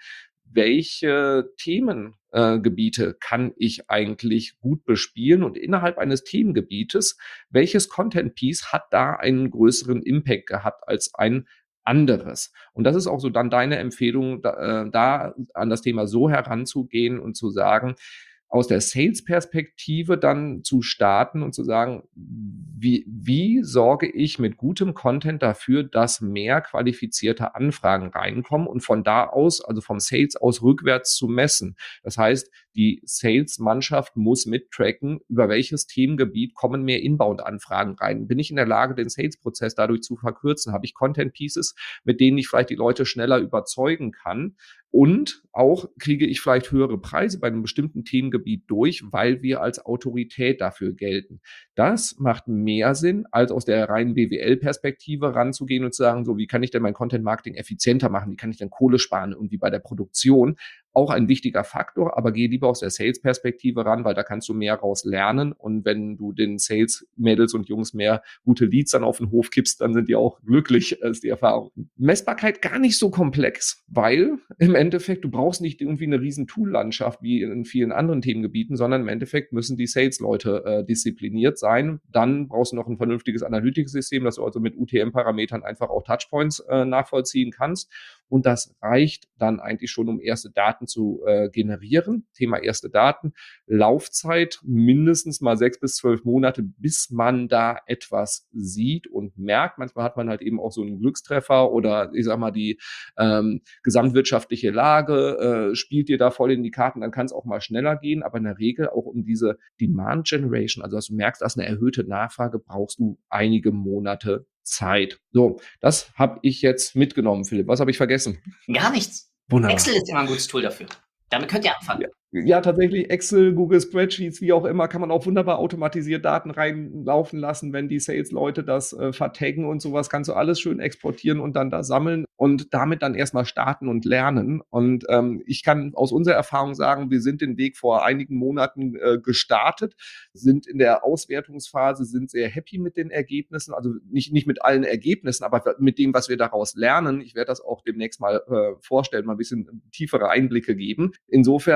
welche Themengebiete äh, Gebiete kann ich eigentlich gut bespielen und innerhalb eines Themengebietes, welches Content Piece hat da einen größeren Impact gehabt als ein anderes. Und das ist auch so dann deine Empfehlung, da, äh, da an das Thema so heranzugehen und zu sagen, aus der Sales-Perspektive dann zu starten und zu sagen, wie, wie sorge ich mit gutem Content dafür, dass mehr qualifizierte Anfragen reinkommen und von da aus, also vom Sales aus rückwärts zu messen. Das heißt, die Sales-Mannschaft muss mittracken, über welches Themengebiet kommen mehr Inbound-Anfragen rein. Bin ich in der Lage, den Sales-Prozess dadurch zu verkürzen? Habe ich Content-Pieces, mit denen ich vielleicht die Leute schneller überzeugen kann? Und auch kriege ich vielleicht höhere Preise bei einem bestimmten Themengebiet durch, weil wir als Autorität dafür gelten. Das macht mehr Sinn, als aus der reinen B W L-Perspektive ranzugehen und zu sagen, so, wie kann ich denn mein Content-Marketing effizienter machen? Wie kann ich denn Kohle sparen? Und wie bei der Produktion auch ein wichtiger Faktor, aber geh lieber aus der Sales-Perspektive ran, weil da kannst du mehr raus lernen. Und wenn du den Sales-Mädels und Jungs mehr gute Leads dann auf den Hof kippst, dann sind die auch glücklich, ist die Erfahrung. Messbarkeit gar nicht so komplex, weil im Endeffekt, du brauchst nicht irgendwie eine riesen Tool-Landschaft wie in vielen anderen Themengebieten, sondern im Endeffekt müssen die Sales-Leute äh, diszipliniert sein. Dann brauchst du noch ein vernünftiges Analytics-System, dass du also mit U T M-Parametern einfach auch Touchpoints äh, nachvollziehen kannst. Und das reicht dann eigentlich schon, um erste Daten zu äh, generieren. Thema erste Daten. Laufzeit mindestens mal sechs bis zwölf Monate, bis man da etwas sieht und merkt. Manchmal hat man halt eben auch so einen Glückstreffer oder ich sag mal die ähm, gesamtwirtschaftliche Lage äh, spielt dir da voll in die Karten. Dann kann es auch mal schneller gehen. Aber in der Regel auch um diese Demand Generation, also dass du merkst, dass eine erhöhte Nachfrage, brauchst du einige Monate Zeit. So, das habe ich jetzt mitgenommen, Philipp. Was habe ich vergessen? Gar nichts. Wunderbar. Excel ist immer ein gutes Tool dafür. Damit könnt ihr anfangen. Ja. Ja, tatsächlich Excel, Google Spreadsheets, wie auch immer, kann man auch wunderbar automatisiert Daten reinlaufen lassen, wenn die Sales-Leute das äh, vertaggen und sowas, kannst du alles schön exportieren und dann da sammeln und damit dann erstmal starten und lernen. Und ähm, ich kann aus unserer Erfahrung sagen, wir sind den Weg vor einigen Monaten äh, gestartet, sind in der Auswertungsphase, sind sehr happy mit den Ergebnissen, also nicht, nicht mit allen Ergebnissen, aber mit dem, was wir daraus lernen. Ich werde das auch demnächst mal äh, vorstellen, mal ein bisschen tiefere Einblicke geben. Insofern kann ich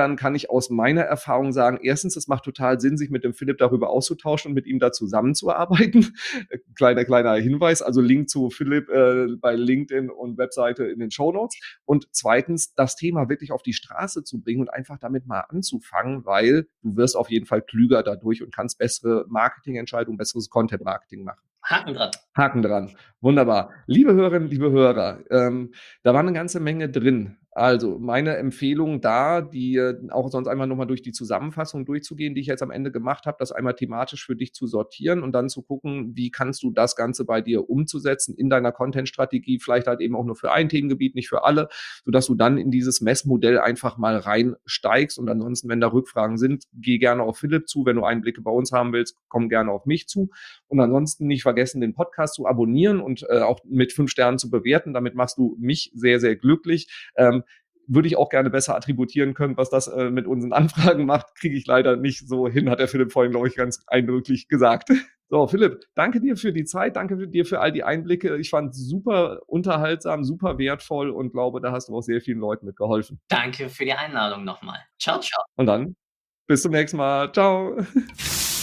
ich aus meiner Erfahrung sagen, erstens, es macht total Sinn, sich mit dem Philipp darüber auszutauschen und mit ihm da zusammenzuarbeiten. Äh, kleiner, kleiner Hinweis, also Link zu Philipp äh, bei LinkedIn und Webseite in den Shownotes. Und zweitens, das Thema wirklich auf die Straße zu bringen und einfach damit mal anzufangen, weil du wirst auf jeden Fall klüger dadurch und kannst bessere Marketingentscheidungen, besseres Content-Marketing machen. Haken dran. Haken dran. Wunderbar. Liebe Hörerinnen, liebe Hörer, ähm, da war eine ganze Menge drin. Also meine Empfehlung da, die äh, auch sonst einmal nochmal durch die Zusammenfassung durchzugehen, die ich jetzt am Ende gemacht habe, das einmal thematisch für dich zu sortieren und dann zu gucken, wie kannst du das Ganze bei dir umzusetzen in deiner Content-Strategie, vielleicht halt eben auch nur für ein Themengebiet, nicht für alle, sodass du dann in dieses Messmodell einfach mal reinsteigst. Und ansonsten, wenn da Rückfragen sind, geh gerne auf Philipp zu. Wenn du Einblicke bei uns haben willst, komm gerne auf mich zu. Und ansonsten nicht vergessen, den Podcast zu abonnieren und äh, auch mit fünf Sternen zu bewerten. Damit machst du mich sehr, sehr glücklich. Ähm, würde ich auch gerne besser attributieren können, was das äh, mit unseren Anfragen macht, kriege ich leider nicht so hin, hat der Philipp vorhin, glaube ich, ganz eindrücklich gesagt. So, Philipp, danke dir für die Zeit, danke dir für all die Einblicke. Ich fand es super unterhaltsam, super wertvoll und glaube, da hast du auch sehr vielen Leuten mitgeholfen. Danke für die Einladung nochmal. Ciao, ciao. Und dann bis zum nächsten Mal. Ciao.